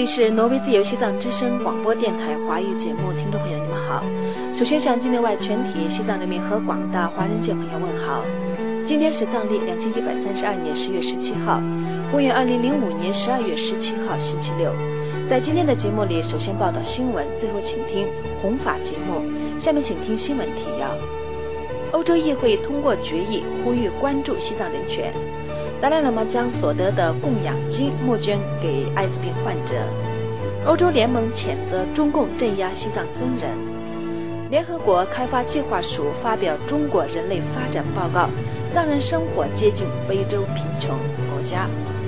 里是挪威自由西藏之声广播电台华语节目，听众朋友你们好。首先向境内外全体西藏人民和广大华人界朋友问好。今天是藏历2132年10月17号，公元2005年12月17号星期六。在今天的节目里，首先报道新闻，最后请听弘法节目。下面请听新闻提要。欧洲议会通过决议，呼吁关注西藏人权。达赖喇嘛将所得的供养金募捐给艾滋病患者。欧洲联盟谴责中共镇压西藏僧人。联合国开发计划署发表中国人类发展报告，藏人生活接近非洲贫穷国家。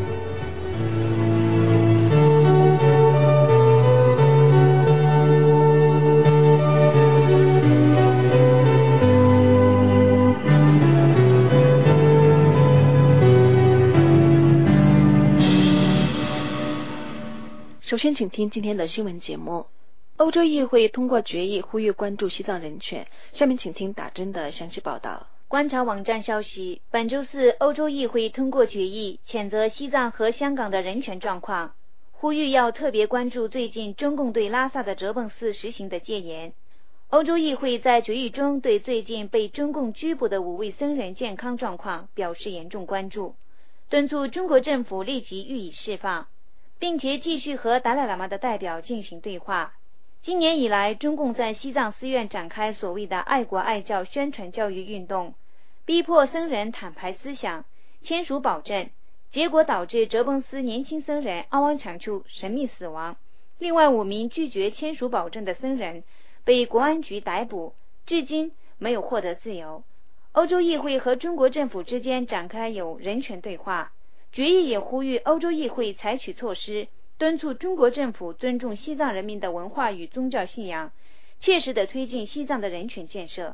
首先请听今天的新闻节目。欧洲议会通过决议，呼吁关注西藏人权。下面请听打针的详细报道。 观察网站消息，本周四，欧洲议会通过决议，谴责西藏和香港的人权状况，呼吁要特别关注最近中共对拉萨的哲蚌寺实行的戒严。欧洲议会在决议中对最近被中共拘捕的5位僧人健康状况表示严重关注，敦促中国政府立即予以释放，并且继续和达赖喇嘛的代表进行对话。今年以来，中共在西藏寺院展开所谓的爱国爱教宣传教育运动，逼迫僧人坦白思想，签署保证，结果导致哲蚌寺年轻僧人阿旺长处神秘死亡。另外5名拒绝签署保证的僧人被国安局逮捕，至今没有获得自由。欧洲议会和中国政府之间展开有人权对话，决议也呼吁欧洲议会采取措施，敦促中国政府尊重西藏人民的文化与宗教信仰，切实地推进西藏的人权建设。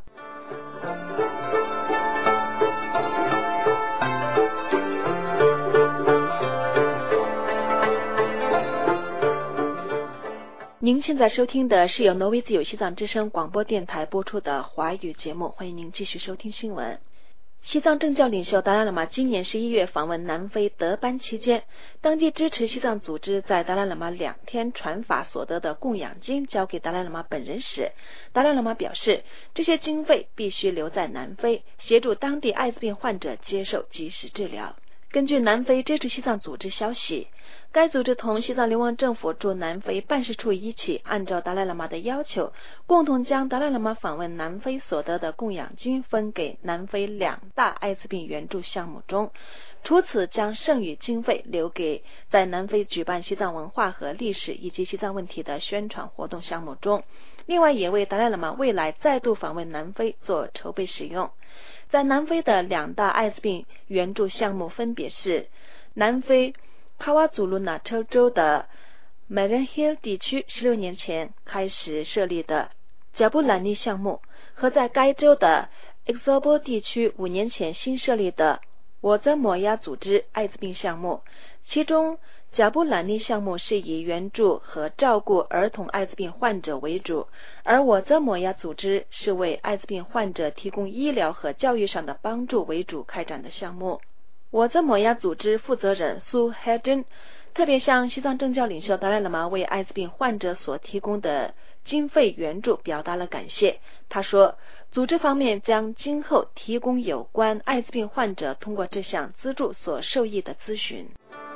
您现在收听的是由挪威自由西藏之声广播电台播出的华语节目，欢迎您继续收听新闻。西藏政教领袖达赖喇嘛今年11月访问南非德班期间，当地支持西藏组织在达赖喇嘛2天传法所得的供养金交给达赖喇嘛本人时，达赖喇嘛表示，这些经费必须留在南非，协助当地艾滋病患者接受及时治疗。根据南非支持西藏组织消息，该组织同西藏流亡政府驻南非办事处一起，按照达赖喇嘛的要求，共同将达赖喇嘛访问南非所得的供养金分给南非2大艾滋病援助项目中，除此将剩余经费留给在南非举办西藏文化和历史以及西藏问题的宣传活动项目中，另外也为达赖喇嘛未来再度访问南非做筹备使用。在南非的2大艾滋病援助项目分别是南非卡瓦祖鲁纳特州的 Marian Hill 地区16年前开始设立的贾布兰尼项目，和在该州的 Exobo 地区5年前新设立的我在摩亚组织艾滋病项目。其中贾布兰尼项目是以援助和照顾儿童艾滋病患者为主，而我在摩亚组织是为艾滋病患者提供医疗和教育上的帮助为主开展的项目。我在摩亚组织负责人苏海珍特别向西藏政教领袖达赖喇嘛为艾滋病患者所提供的经费援助表达了感谢。他说，组织方面将今后提供有关艾滋病患者通过这项资助所受益的咨询。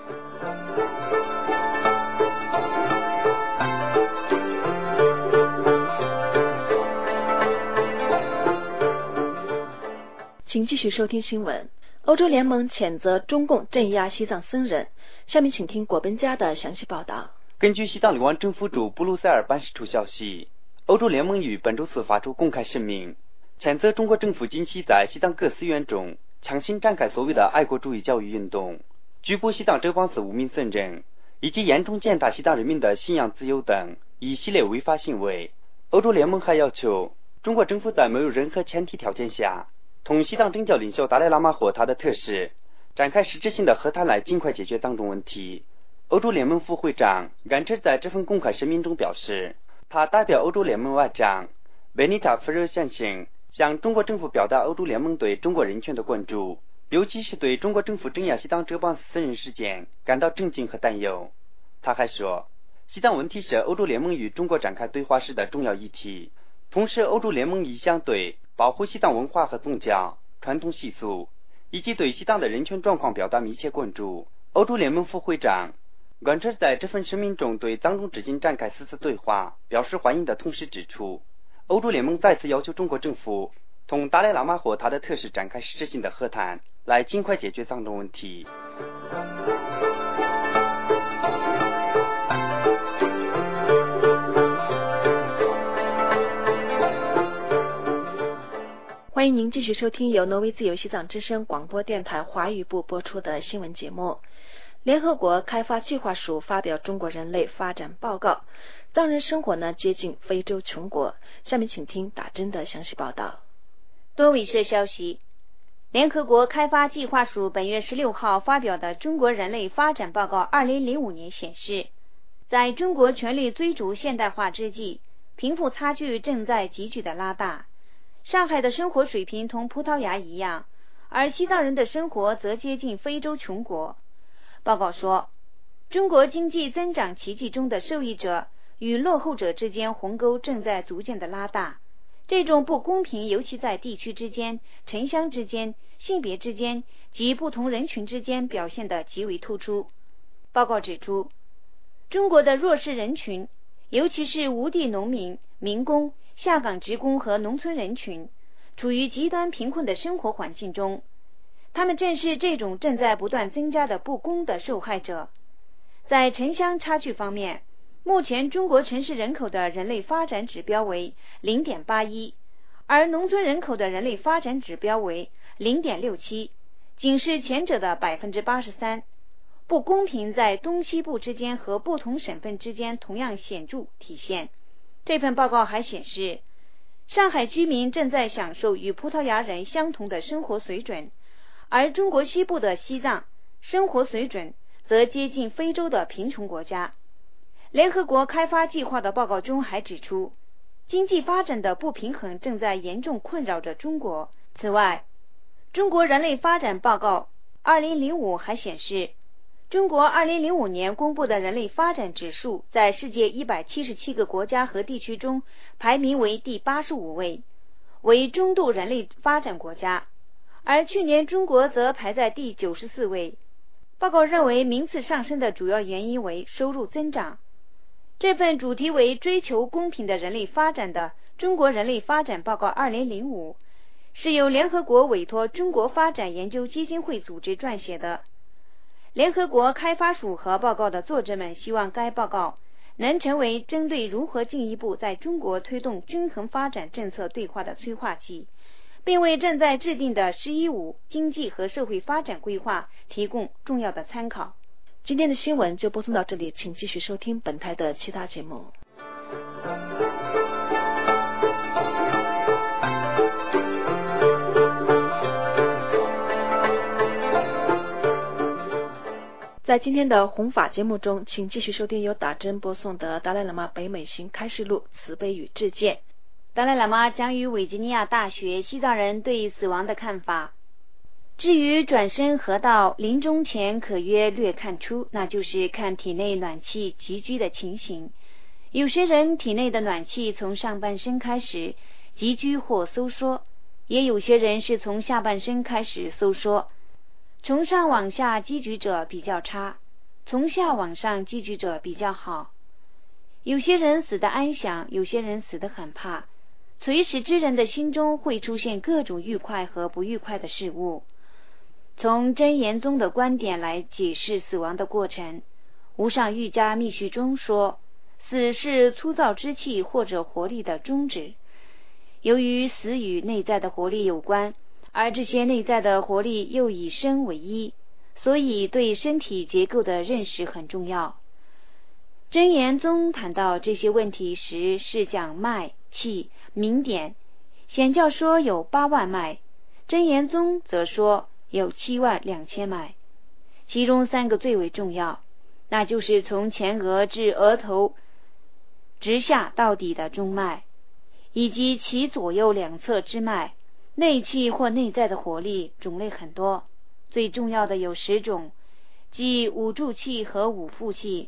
请继续收听新闻。欧洲联盟谴责中共镇压西藏僧人。下面请听果本家的详细报道。 根据西藏流亡政府驻布鲁塞尔办事处消息，欧洲联盟于本周四发出公开声明，谴责中国政府近期在西藏各寺院中强行展开所谓的爱国主义教育运动，拘捕西藏哲蚌寺5名僧人，以及严重践踏西藏人民的信仰自由等一系列违法行为。欧洲联盟还要求中国政府在没有任何前提条件下，同西藏政教领袖达赖喇嘛或他的特使展开实质性的和谈，来尽快解决当中问题。欧洲联盟副会长甘彻在这份公开声明中表示，他代表欧洲联盟外长维尼塔·弗热先生向中国政府表达欧洲联盟对中国人权的关注，尤其是对中国政府镇压西藏哲蚌寺僧人事件感到震惊和担忧。他还说， 西藏问题是欧洲联盟与中国展开对话时的重要议题。同时，欧洲联盟一向对保护西藏文化和宗教、传统习俗以及对西藏的人权状况表达密切关注。欧洲联盟副会长关车在这份声明中对藏中至今展开4次对话表示欢迎的同时指出，欧洲联盟再次要求中国政府同达赖喇嘛或他的特使展开实质性的和谈，来尽快解决藏中问题。 欢迎您继续收听由挪威自由西藏之声广播电台华语部播出的新闻节目。联合国开发计划署发表中国人类发展报告，藏人生活接近非洲穷国。下面请听打针的详细报道。 多维社消息，联合国开发计划署本月16号发表的中国人类发展报告2005年显示，在中国全力追逐现代化之际，贫富差距正在急剧的拉大。上海的生活水平同葡萄牙一样，而西藏人的生活则接近非洲穷国。报告说，中国经济增长奇迹中的受益者与落后者之间鸿沟正在逐渐的拉大，这种不公平尤其在地区之间、城乡之间、性别之间及不同人群之间表现得极为突出。报告指出，中国的弱势人群，尤其是无地农民、民工、下岗职工和农村人群，处于极端贫困的生活环境中，他们正是这种正在不断增加的不公的受害者。在城乡差距方面，目前中国城市人口的人类发展指标为 0.81， 而农村人口的人类发展指标为 0.67， 仅是前者的 83%。 不公平在东西部之间和不同省份之间同样显著体现。这份报告还显示，上海居民正在享受与葡萄牙人相同的生活水准，而中国西部的西藏生活水准则接近非洲的贫穷国家。联合国开发计划的报告中还指出，经济发展的不平衡正在严重困扰着中国。此外，中国人类发展报告2005还显示，中国2005年公布的人类发展指数在世界177个国家和地区中排名为第85位，为中度人类发展国家，而去年中国则排在第94位。报告认为，名次上升的主要原因为收入增长。这份主题为追求公平的人类发展的中国人类发展报告2005是由联合国委托中国发展研究基金会组织撰写的。联合国开发署和报告的作者们希望该报告能成为针对如何进一步在中国推动均衡发展政策对话的催化剂，并为正在制定的“十一五”经济和社会发展规划提供重要的参考。 今天的新闻就播送到这里，请继续收听本台的其他节目。在今天的弘法节目中，请继续收听由打针播送的达赖喇嘛北美行开示录慈悲与智见。 达赖喇嘛讲与维吉尼亚大学西藏人对死亡的看法。至于转生河道，临终前可约略看出，那就是看体内暖气急剧的情形。有些人体内的暖气从上半身开始急剧或收缩，也有些人是从下半身开始收缩。从上往下积聚者比较差，从下往上积聚者比较好。有些人死得安详，有些人死得很怕。垂死之人的心中会出现各种愉快和不愉快的事物。从真言宗的观点来解释死亡的过程，无上瑜伽密续中说，死是粗糙之气或者活力的终止。由于死与内在的活力有关，而这些内在的活力又以身为一，所以对身体结构的认识很重要。真言宗谈到这些问题时是讲脉、气、明点。显教说有8万脉，真言宗则说有7万2千脉。其中3个最为重要，那就是从前额至额头直下到底的中脉，以及其左右两侧之脉。内气或内在的活力种类很多，最重要的有10种，即五柱气和五腹气，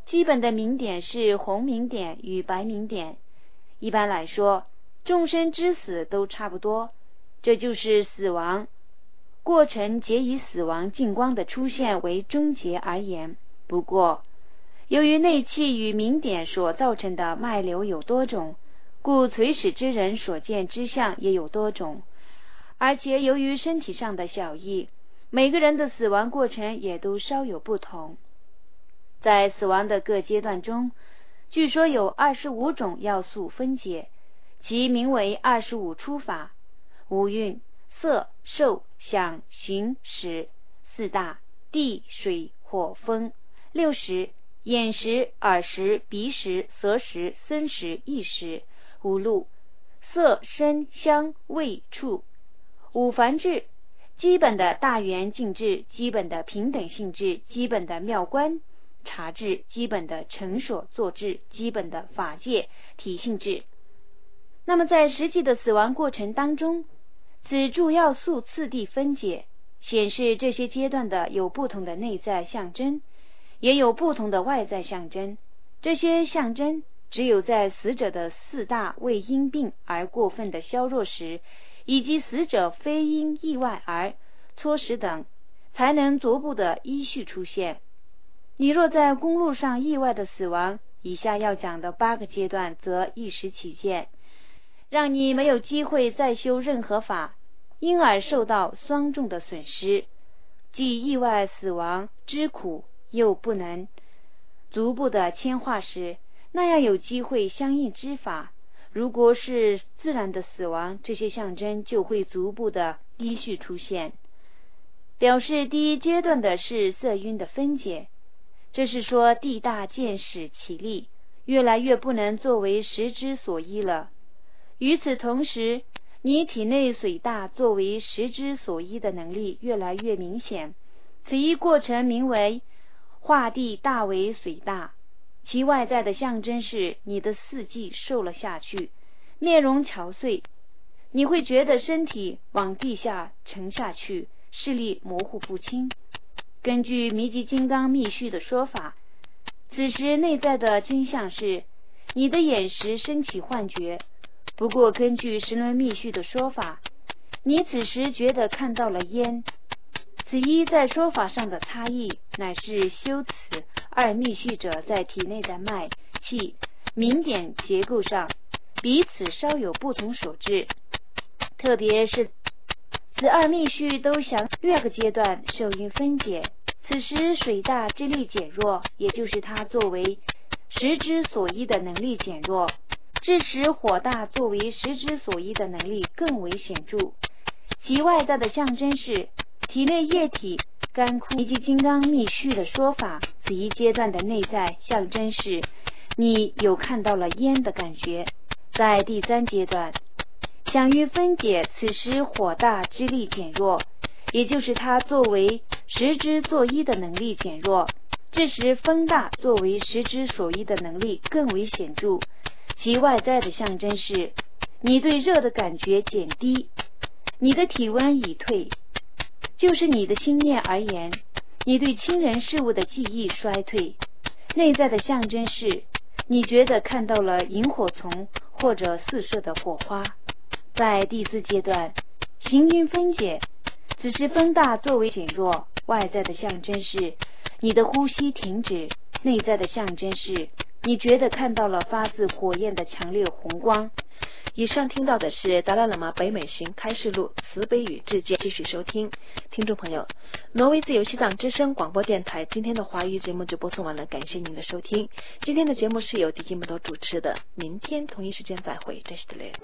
基本的明点是红明点与白明点。一般来说，众生之死都差不多，这就是死亡过程皆以死亡净光的出现为终结而言。不过，由于内气与明点所造成的脉流有多种，故垂死之人所见之相也有多种，而且由于身体上的小异，每个人的死亡过程也都稍有不同。在死亡的各阶段中，据说有25种要素分解，其名为25出法：五蕴、色、受、想、行、识；四大：地、水、火、风；六识：眼识、耳识、鼻识、舌识、身识、意识；五路：色、声、香、味、触；五凡智：基本的大圆净智，基本的平等性智，基本的妙观察智，基本的成所作智，基本的法界体性智。那么在实际的死亡过程当中，此诸要素次第分解，显示这些阶段的有不同的内在象征，也有不同的外在象征。这些象征只有在死者的四大为因病而过分的削弱时，以及死者非因意外而猝死等，才能逐步的依序出现。你若在公路上意外的死亡，以下要讲的8个阶段则一时起见，让你没有机会再修任何法，因而受到双重的损失，既意外死亡之苦，又不能逐步的迁化时，那样有机会相应之法。如果是自然的死亡，这些象征就会逐步的依序出现。表示第一阶段的是色晕的分解，这是说地大见始起立，越来越不能作为实之所依了。与此同时，你体内水大作为实之所依的能力越来越明显，此一过程名为化地大为水大。其外在的象征是你的四季瘦了下去，面容憔悴，你会觉得身体往地下沉下去，视力模糊不清。根据弥吉金刚密续的说法，此时内在的真相是你的眼识升起幻觉。不过根据十轮密续的说法，你此时觉得看到了烟。此一在说法上的差异，乃是修此二密续者在体内的脉气明点结构上彼此稍有不同所致。特别是此二密续都详略个阶段受因分解，此时水大之力减弱，也就是它作为实之所依的能力减弱，致使火大作为实之所依的能力更为显著。其外在的象征是体内液体干枯。以及金刚密续的说法，此一阶段的内在象征是你有看到了烟的感觉。在第3阶段，想于分解，此时火大之力减弱，也就是它作为实之作依的能力减弱，致使风大作为实之所依的能力更为显著。其外在的象征是你对热的感觉减低，你的体温已退。就是你的心念而言，你对亲人事物的记忆衰退。内在的象征是你觉得看到了萤火虫或者四射的火花。在第4阶段，行云分解，此时风大作为减弱，外在的象征是你的呼吸停止，内在的象征是你觉得看到了发自火焰的强烈红光。 以上听到的是达赖喇嘛北美行开示录慈悲与智见，继续收听。听众朋友，挪威自由西藏之声广播电台今天的华语节目就播送完了，感谢您的收听。今天的节目是由迪基木多主持的，明天同一时间再会，这是的嘞。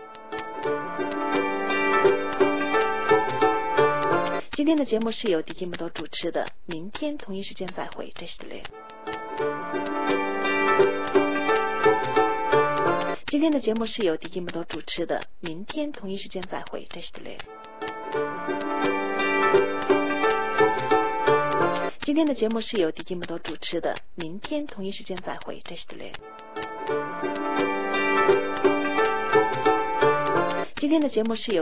今天的节目是由迪基木多主持的，明天同一时间再会，这是的嘞。今天的节目是由迪基木多主持的，明天同一时间再会，这是的嘞。今天的节目是由迪基木多主持的，明天同一时间再会，这是的嘞。今天的节目是由